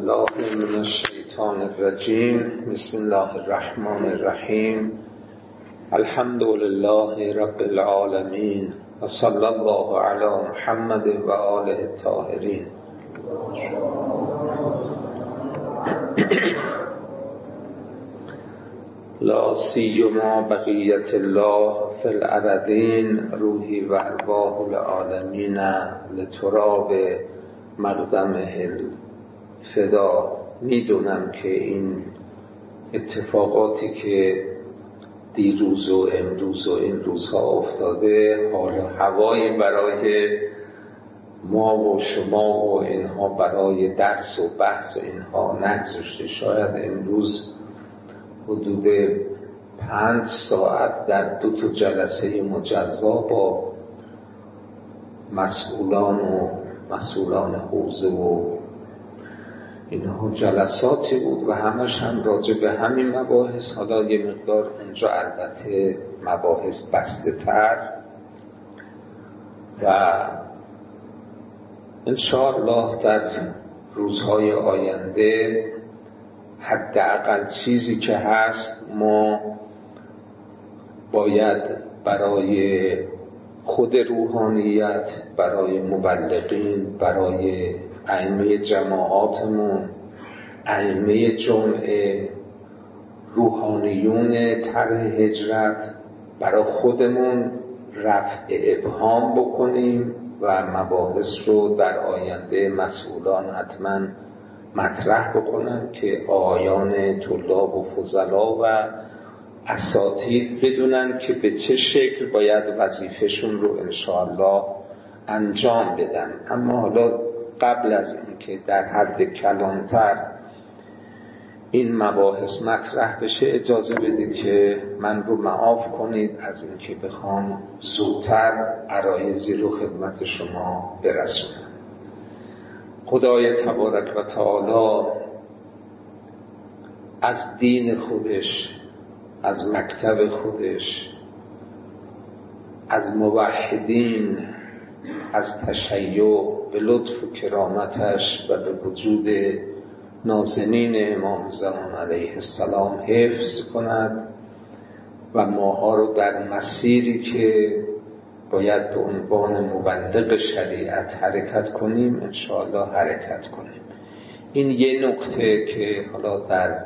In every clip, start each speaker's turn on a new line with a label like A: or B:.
A: بالله من الشیطان الرجیم. بسم الله الرحمن الرحیم. الحمد لله رب العالمین و صلی الله علی محمد و آله الطاهرین. لا سیما بقیت الله فی الارضین روحی و ارواح العالمین لتراب مقدمه الفدا. میدونم که این اتفاقاتی که دیروز و امروز و این روزها افتاده حال و هوایی برای ما و شما و اینها برای درس و بحث و اینها نگذاشته. شاید امروز حدود 5 ساعت در 2 جلسه مجزا با مسئولان حوزه و اینها جلساتی بود و همش هم راجع به همین مباحث. حالا یه مقدار اونجا البته مباحث بسته تر و انشاءالله در روزهای آینده حداقل چیزی که هست ما باید برای خود روحانیت، برای مبلغین، برای ائمه جماعاتمون، ائمه جمعه، روحانیون طرح هجرت، برای خودمون رفع ابهام بکنیم و مباحث رو در آینده مسئولان حتما مطرح بکنن که آیان طلاب و فضلا و اساتید بدونن که به چه شکل باید وظیفهشون رو انشاءالله انجام بدن. اما حالا قبل از اینکه در حد کلانتر این مباحث مطرح بشه اجازه بده که من رو معاف کنید از اینکه بخوام زودتر عرایضی رو خدمت شما برسونم. خدای تبارک و تعالی از دین خودش، از مکتب خودش، از موحدین، از تشیع به لطف و کرامتش و به وجود نازنین امام زمان علیه السلام حفظ کند و ماها رو در مسیری که باید به عنوان مبلغ شریعت حرکت کنیم انشاءالله حرکت کنیم. این یه نکته که حالا در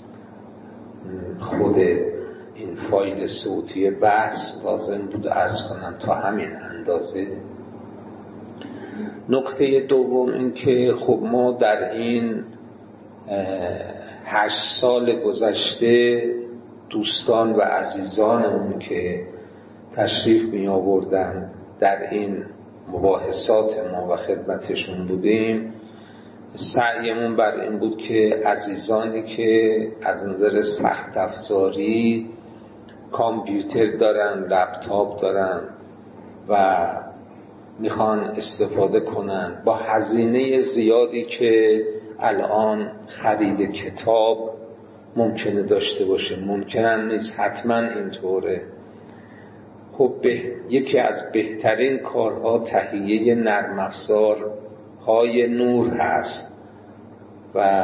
A: خود این فایل صوتی بحث لازم بود عرض کنم تا همین اندازه. نکته دوم این که خب ما در این 8 سال گذشته دوستان و عزیزانمون که تشریف می آوردن در این مباحثات ما و خدمتشون بودیم، سعیمون بر این بود که عزیزانی که از نظر سخت افزاری کامپیوتر دارن، لپتاپ دارن و میخوان استفاده کنن با هزینه زیادی که الان خرید کتاب ممکنه داشته باشه، ممکنه نیست، حتما اینطوره. خب یکی از بهترین کارها تهیه نرم افزارهای نور هست و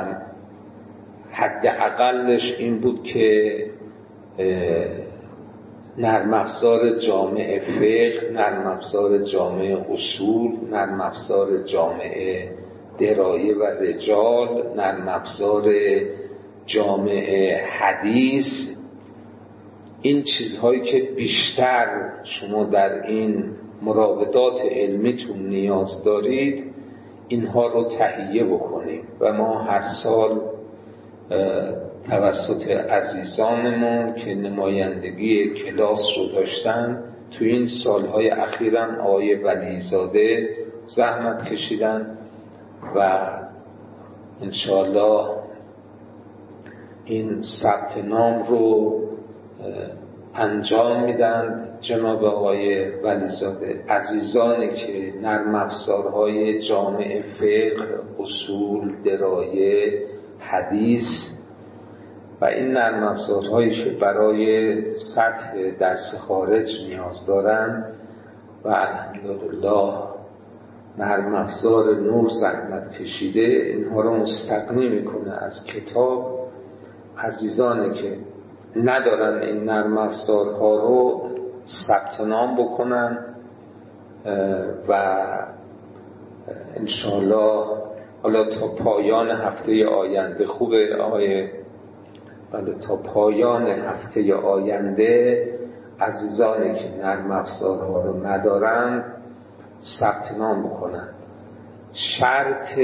A: حداقلش این بود که نرم افزار جامع فقه، نرم افزار جامع اصول، نرم افزار جامع درایه و رجال، نرم افزار جامع حدیث، این چیزهایی که بیشتر شما در این مراودات علمیتون نیاز دارید اینها رو تهیه بکنید و ما هر سال توسط عزیزانمون که نمایندگی کلاس رو داشتن تو این سالهای اخیرا آقای ولیزاده زحمت کشیدن و انشاءالله این ثبت نام رو انجام میدن. جناب آقای ولیزاده عزیزانی که نرم افزارهای جامع فقه، اصول، درایه، حدیث و این نرم افزارهایی که برای سطح درس خارج نیاز دارن و الحمدلله نرم افزار نور زحمت کشیده اینها رو مستغنی میکنه از کتاب. عزیزانی که ندارن این نرم افزارها رو ثبت نام بکنن و انشاءالله حالا تا پایان هفته آینده خوبه آقای تا پایان هفته آینده عزیزانی که نرم افزارها رو ندارن ثبت نام بکنن. شرط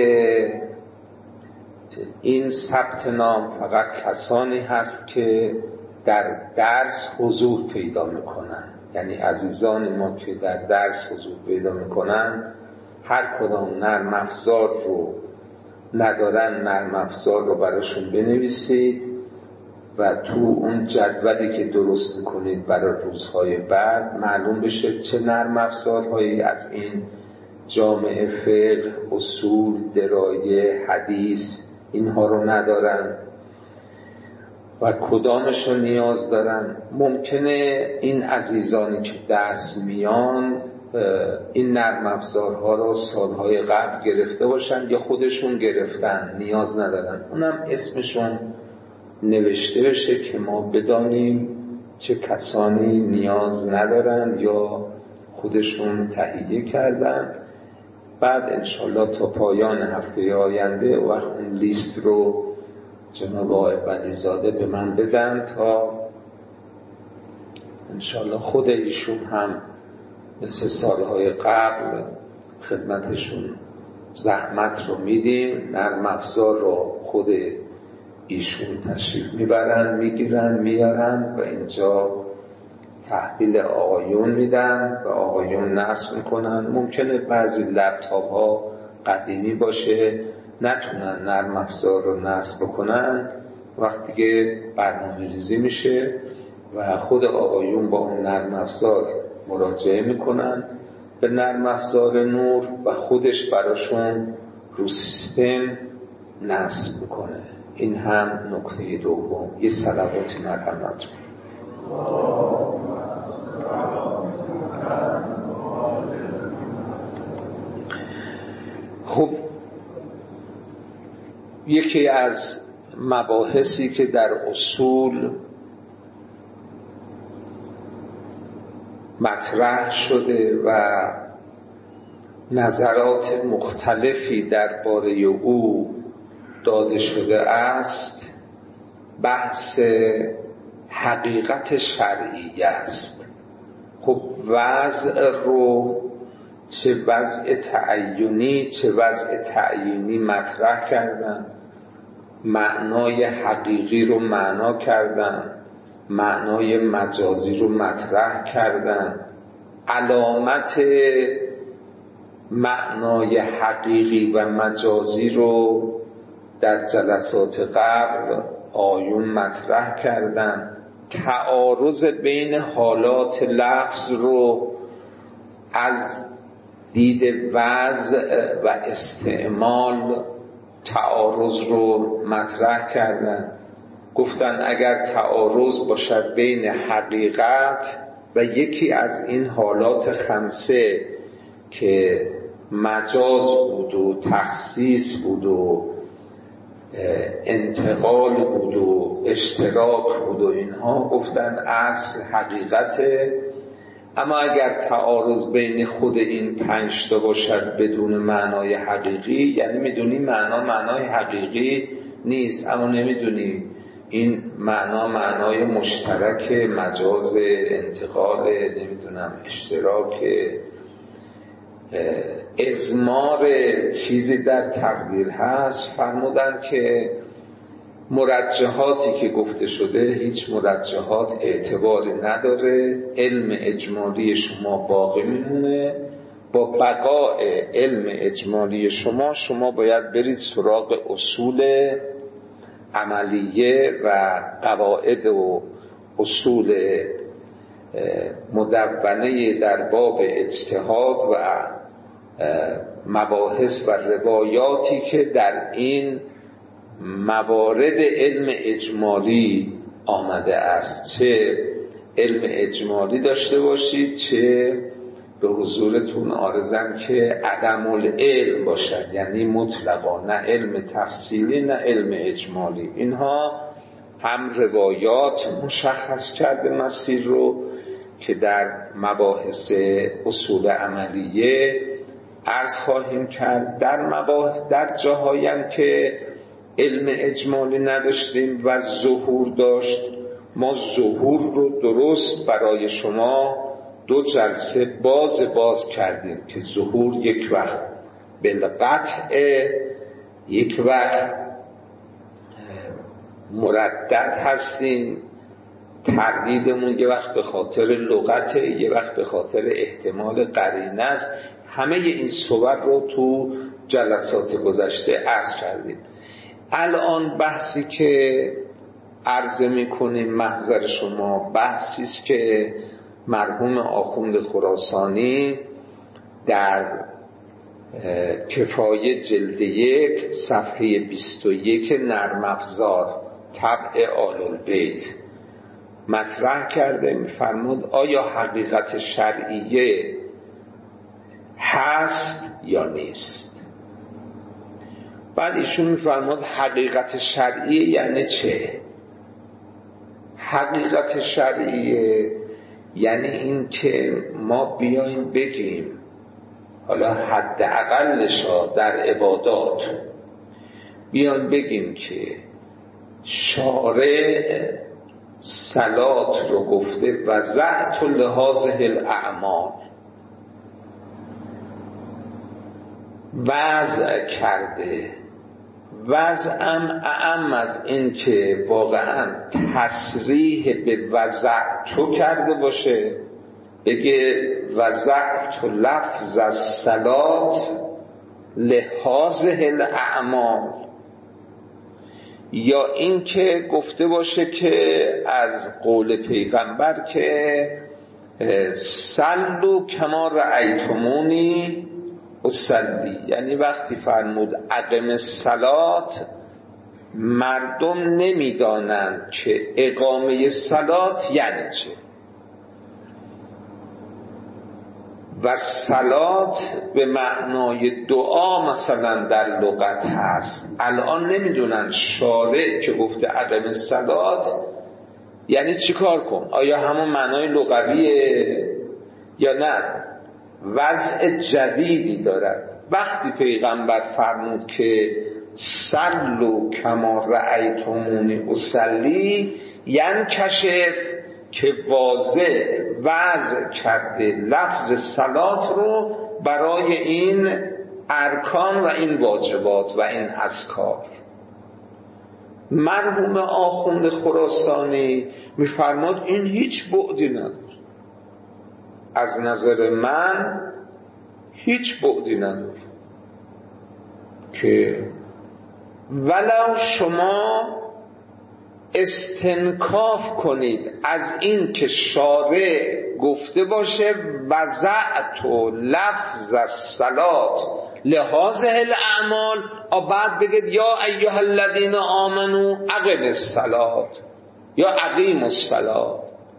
A: این ثبت نام فقط کسانی هست که در درس حضور پیدا میکنن، یعنی عزیزان ما که در درس حضور پیدا میکنن هر کدام نرم افزار رو ندارن نرم افزار رو براشون بنویسید و تو اون جدولی که درست میکنید برای روزهای بعد معلوم بشه چه نرم افزارهایی از این جامعه فقه، اصول، درایه، حدیث اینها رو ندارن و کدامش رو نیاز دارن. ممکنه این عزیزانی که درس میان این نرم افزارها رو سالهای قبل گرفته باشن یا خودشون گرفتن نیاز ندارن، اونم اسمشون نوشته بشه که ما بدانیم چه کسانی نیاز ندارن یا خودشون تهیه کردن. بعد انشالله تا پایان هفته آینده وقت اون لیست رو جناب آقای ولیزاده به من بدن تا انشالله خود ایشون هم مثل سالهای قبل خدمتشون زحمت رو میدیم، نرم افزار رو خود ایشون تشریف میبرن میگیرن میارن و اینجا تحویل آقایون میدن و آقایون نصب میکنن. ممکنه بعضی لپتاپ ها قدیمی باشه نتونن نرم افزار رو نصب بکنن، وقتی که برنامه ریزی میشه و خود آقایون با اون نرم افزار مراجعه میکنن به نرم افزار نور و خودش براشون رو سیستم نصب میکنه. این هم نکته دوم. یه صلوات مرحمت. خب یکی از مباحثی که در اصول مطرح شده و نظرات مختلفی درباره او داده شده است بحث حقیقت شرعی است. خب وضع رو چه وضع تعینی چه وضع تعیینی مطرح کردن، معنای حقیقی رو معنا کردن، معنای مجازی رو مطرح کردن، علامت معنای حقیقی و مجازی رو در جلسات قبل آیون مطرح کردن، تعارض بین حالات لفظ رو از دید وضع و استعمال تعارض رو مطرح کردن. گفتن اگر تعارض باشد بین حقیقت و یکی از این حالات خمسه که مجاز بود و تخصیص بود و انتقال بود و اشتراک بود و اینها، گفتن اصل حقیقته. اما اگر تعارض بین خود این 5 تا باشد بدون معنای حقیقی، یعنی میدونی معنای حقیقی نیست اما نمیدونی این معنای مشترک، مجاز، انتقال، نمیدونم اشتراک، اضمار چیزی در تقدیر هست، فرمودن که مرجحاتی که گفته شده هیچ مرجحات اعتباری نداره، علم اجمالی شما باقی میمونه. با بقای علم اجمالی شما باید برید سراغ اصول عملیه و قواعد و اصول مدونة در باب اجتهاد و مباحث و روایاتی که در این موارد علم اجمالی آمده است، چه علم اجمالی داشته باشید چه به حضورتون عارضم که عدم العلم باشد، یعنی مطلقا، نه علم تفصیلی نه علم اجمالی. اینها هم روایات مشخص کرده مسیر رو که در مباحث اصول عملیه عرض خواهیم کرد، در جاهایی هم که علم اجمالی نداشتیم و ظهور داشت، ما ظهور رو درست برای شما 2 جلسه باز کردیم که ظهور یک وقت بالقطع، یک وقت مردد هستیم، تردیدمون یه وقت به خاطر لغته، یه وقت به خاطر احتمال قرینه است. همه این صور رو تو جلسات گذشته عرض کردیم. الان بحثی که عرض میکنیم محضر شما بحثی است که مرحوم آخوند خراسانی در کفایه جلد 1 صفحه 21 نرم افزار طبع آل البیت مطرح کرده. میفرمود آیا حقیقت شرعیه هست یا نیست؟ بعد ایشون میفرمود حقیقت شرعیه یعنی چه؟ حقیقت شرعیه یعنی این که ما بیایم بگیم، حالا حداقلش در عبادات بیایم بگیم که شارع صلات رو گفته وضعت لهذه الاعمال، وضع کرده. وضعم اعم از این که واقعا تصریح به وضعت کرده باشه، بگه وضعت لفظ الصلات لهذه الاعمال، یا این که گفته باشه که از قول پیغمبر که صلوا کما رأیتمونی اصلی، یعنی وقتی فرمود اقم الصلات، مردم نمیدانند که اقامه صلات یعنی چه و صلات به معنای دعا مثلا در لغت هست. الان نمیدونن شارع که گفته عدم صلات یعنی چی کار کن، آیا همون معنای لغویه یا نه وضع جدیدی دارد. وقتی پیغمبر فرمود که صلوا کما رأیتمونی اصلی، یعنی کشف که واضح وضع کرده لفظ صلات رو برای این ارکان و این واجبات و این اذکار. مرحوم آخوند خراسانی میفرماد این هیچ بعدی نداره، از نظر من هیچ بعدی نداره که ولو شما استنکاف کنید از این که شارع گفته باشه وضعت لفظ الصلات لهذه الاعمال، بعد بگید یا ایها الذین آمنوا اقیموا الصلات یا اقیموا الصلات.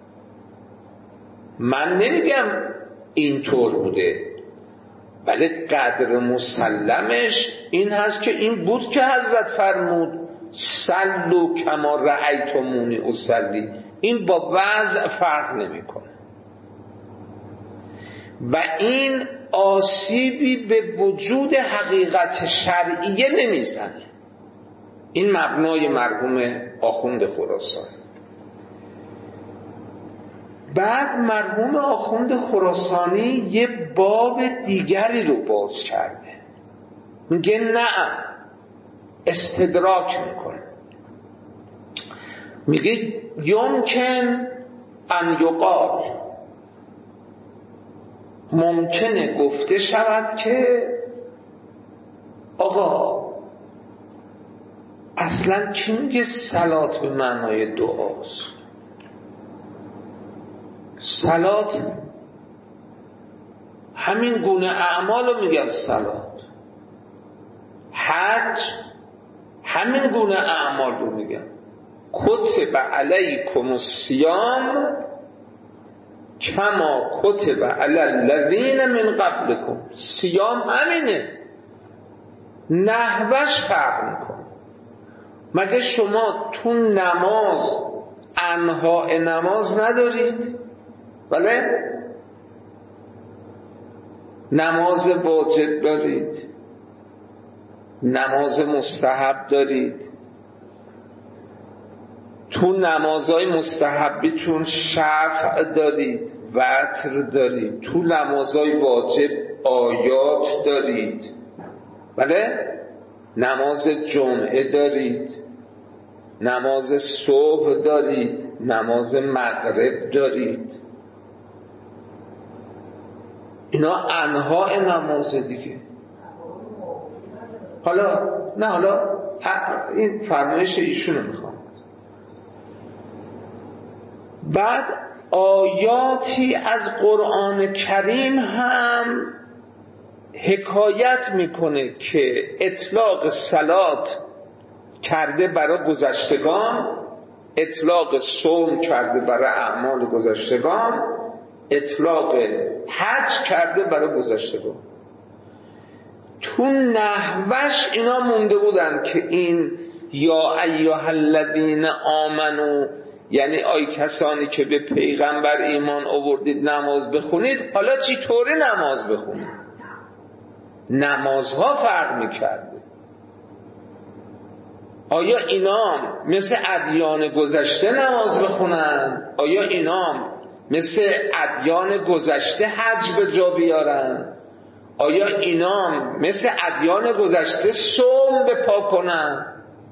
A: من نمیگم اینطور بوده، ولی قدر مسلمش این هست که این بود که حضرت فرمود صلوا کما رأیتمونی اصلی. این با وضع فرق نمیکنه و این آسیبی به وجود حقیقت شرعیه نمیزنه. این مبنای مرحوم آخوند خراسانی. بعد مرحوم آخوند خراسانی یه باب دیگری رو باز کرده، میگه نه، استدراک میکنه، میگه یمکن ان یقال، ممکنه گفته شود که آقا اصلا کی میگه صلات به معنای دعاست؟ صلات همین گونه اعمال رو میگن صلات، حج همین گونه اعمال رو میگن. کتب علیکم الصیام کما کتب علی الذین من قبلکم. صیام همینه، نحوش فرق میکنه. مگه شما تو نماز انواع نماز ندارید؟ بله؟ نماز واجب دارید، نماز مستحب دارید. تو نمازهای مستحبی چون شفع دارید، وتر دارید. تو نمازهای واجب آیات دارید، بله؟ نماز جمعه دارید، نماز صبح دارید، نماز مغرب دارید. اینا انواع نماز دیگه. حالا این فرمایش ایشونو میخوام. بعد آیاتی از قرآن کریم هم حکایت میکنه که اطلاق صلات کرده برای گذشتگان، اطلاق صوم کرده برای اعمال گذشتگان، اطلاق حج کرده برای گذشتگان. تو نحوش اینا مونده بودن که این یا ایها الذین آمنو، یعنی آی کسانی که به پیغمبر ایمان آوردید نماز بخونید. حالا چی طوری نماز بخونید؟ نمازها فرق میکرده. آیا اینا مثل ادیان گذشته نماز بخونن؟ آیا اینا مثل ادیان گذشته حج به جا بیارن؟ آیا اینا مثل ادیان گذشته صوم به پا کنن؟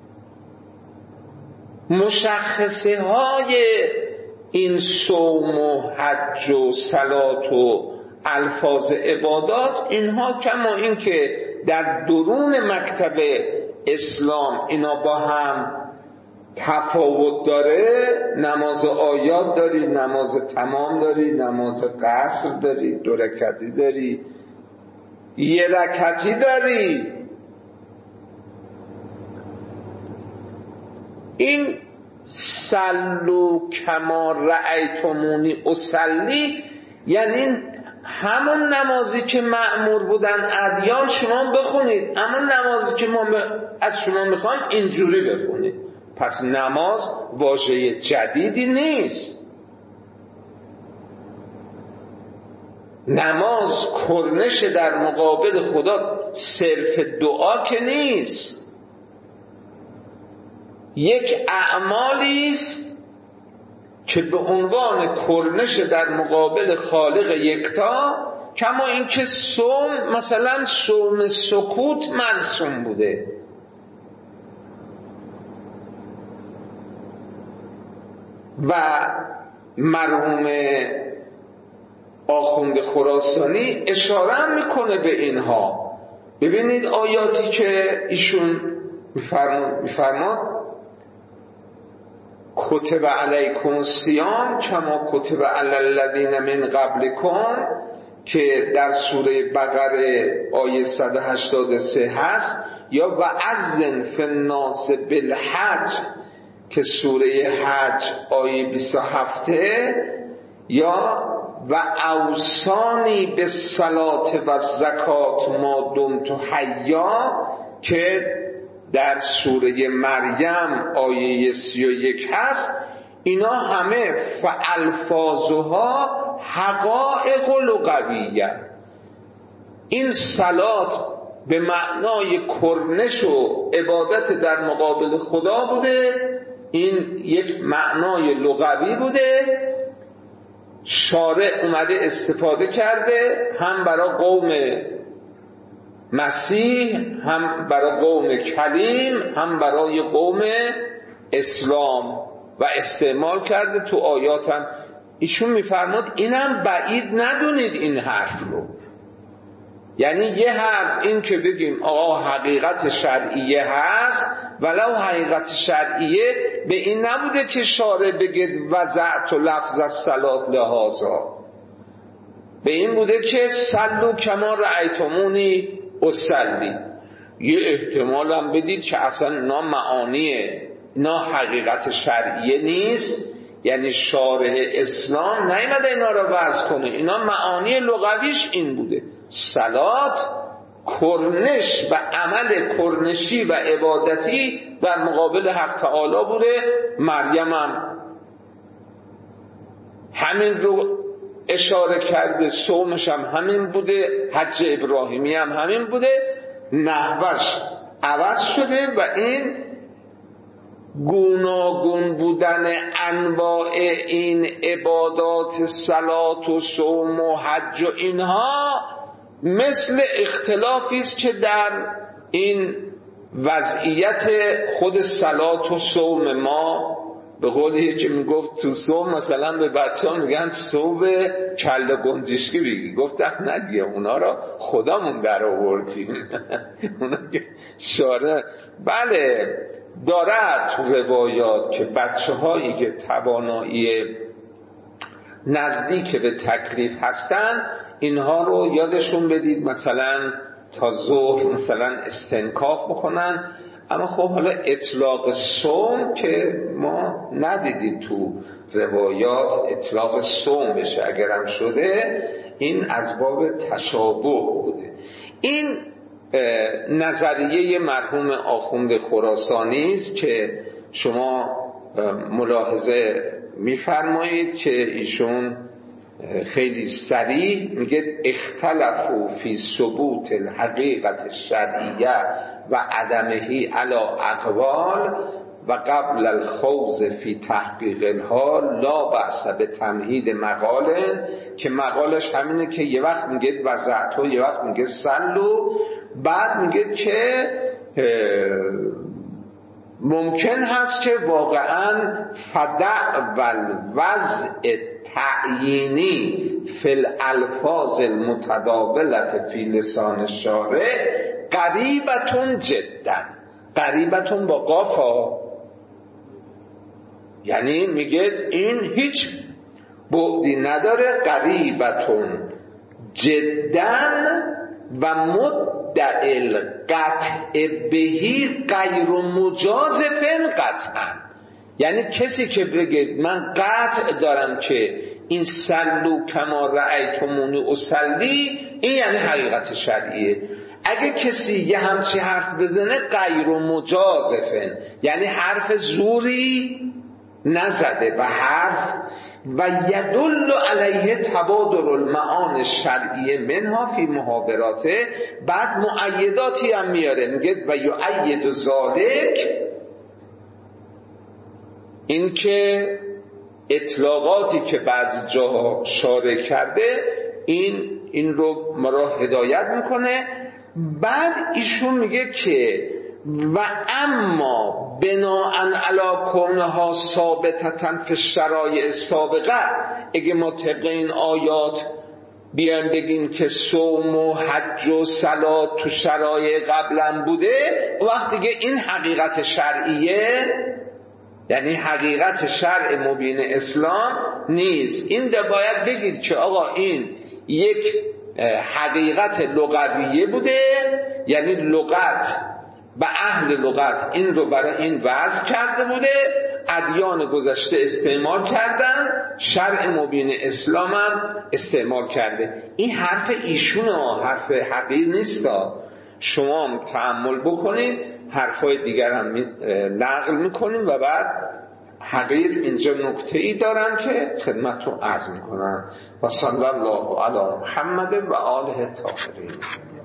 A: مشخصه های این صوم و حج و صلات و الفاظ عبادات، اینها کما این که در درون مکتب اسلام اینا با هم تفاوت داره. نماز آیات داری، نماز تمام داری، نماز قصر داری، 2 رکعتی داری، 1 رکعتی داری. این صلوا کما رأیتمونی اصلی، یعنی همون نمازی که مأمور بودن ادیان شما بخونید، همون نمازی که ما از شما میخوایم اینجوری بخونید. پس نماز واژه جدیدی نیست. نماز کرنش در مقابل خدا صرف دعا که نیست، یک اعمالی است که به عنوان کرنش در مقابل خالق یکتا، کما اینکه صوم مثلا صوم سکوت مرسوم بوده. و مرحوم آخوند خراسانی اشاره میکنه به اینها. ببینید آیاتی که ایشون میفرماد کتب علیکم الصیام کما کتب علی الذین من قبلکم، که در سوره بقره آیه 183 هست، یا وأذن فی الناس بالحج که سوره حج آیه 27، یا و اوصانی بالصلاة و الزکات ما دمت حیا که در سوره مریم آیه 31 هست. اینا همه فالفاظها حقائق لغویه. این صلات به معنای کرنش و عبادت در مقابل خدا بوده، این یک معنای لغوی بوده. شارع اومده استفاده کرده، هم برای قوم مسیح، هم برای قوم کلیم، هم برای قوم اسلام و استعمال کرده تو آیاتم. ایشون میفرماد اینم بعید ندونید این حرف رو. یعنی یه حرف این که بگیم آقا حقیقت شرعیه هست، ولو حقیقت شرعیه به این نبوده که شارع بگید وضعت لفظ الصلاة لهذا، به این بوده که صلوا کما رأیتمونی اصلی. یه احتمال هم بدید که اصلا اینا معانیه، اینا حقیقت شرعیه نیست، یعنی شارع اسلام نیامده اینا رو وضع کنه، اینا معانی لغویش این بوده. صلات کرنش و عمل کرنشی و عبادتی در مقابل حق تعالی بوده. مریم هم همین رو اشاره کرده، صومش هم همین بوده، حج ابراهیمی هم همین بوده، نحوش عوض شده و این گوناگون بودن انواع این عبادات صلات و صوم و حج و اینها مثل اختلافی است که در این وضعیت خود صلات و صوم ما، به قولی که میگفت تو صوم مثلا به بچه ها میگن صوم کله گنجشکی بگی، گفتم ندیه اونا را خدامون در آوردیم. اونا که شاره بله دارد تو روایات که بچه هایی که توانایی نزدیک به تکلیف هستن اینها رو یادشون بدید مثلا تا ظهر مثلا استنکاف بکنن. اما خب حالا اطلاق صوم که ما ندیدید تو روایات اطلاق صوم بشه، اگرم شده این از باب تشابه بوده. این نظریه مرحوم آخوند خراسانی است که شما ملاحظه می‌فرمایید که ایشون خیلی صریح میگه اختلفوا فی ثبوت الحقیقت الشرعیه و عدمه علی اقوال و قبل الخوض فی تحقیق الحال لا بأس به تمهید مقاله، که مقالش همینه که یه وقت میگه وضعتو یه وقت میگه سلو، بعد میگه که ممکن هست که واقعا فدع والوضع تعیینی فی الالفاظ المتداولت فی لسان الشارع قریبتون جدا، قریبتون با قافا، یعنی میگه این هیچ بعدی نداره، قریبتون جدا و مدعی القطع بهی غیر مجازف قطعا. یعنی کسی که بگه من قطع دارم که این سلو کما رأیتمونی اصلی، این یعنی حقیقت شرعیه. اگه کسی یه همچی حرف بزنه غیر مجازفن، یعنی حرف زوری نزده و حرف و یدل علیه تبادر المعان الشرعیه منها فی محاوراته، بعد مؤیداتی هم میاره، میگه و یؤید ذالک، این که اطلاقاتی که بعضی جاها شارع کرده این رو ما را هدایت میکنه. بعد ایشون میگه که و اما بناءً علی کونها ثابتتاً فی الشرایع سابقه، اگه ما طبق این آیات بیان بگیم که صوم و حج و صلات تو شرایع قبلا بوده، وقتی که این حقیقت شرعیه، یعنی حقیقت شرع مبین اسلام نیست. این باید بگید که آقا این یک حقیقت لغویه بوده، یعنی لغت و اهل لغت این رو برای این وضع کرده بوده، ادیان گذشته استعمال کردن، شرع مبین اسلام هم استعمال کرده. این حرف ایشونه، حرف حقیر نیست. شما هم تأمل بکنید، حرفای دیگر هم نقل میکنیم و بعد حقیر اینجا نکته‌ای دارن که خدمت رو عرض میکنن. و صلی الله علی محمد و آله الطاهرین.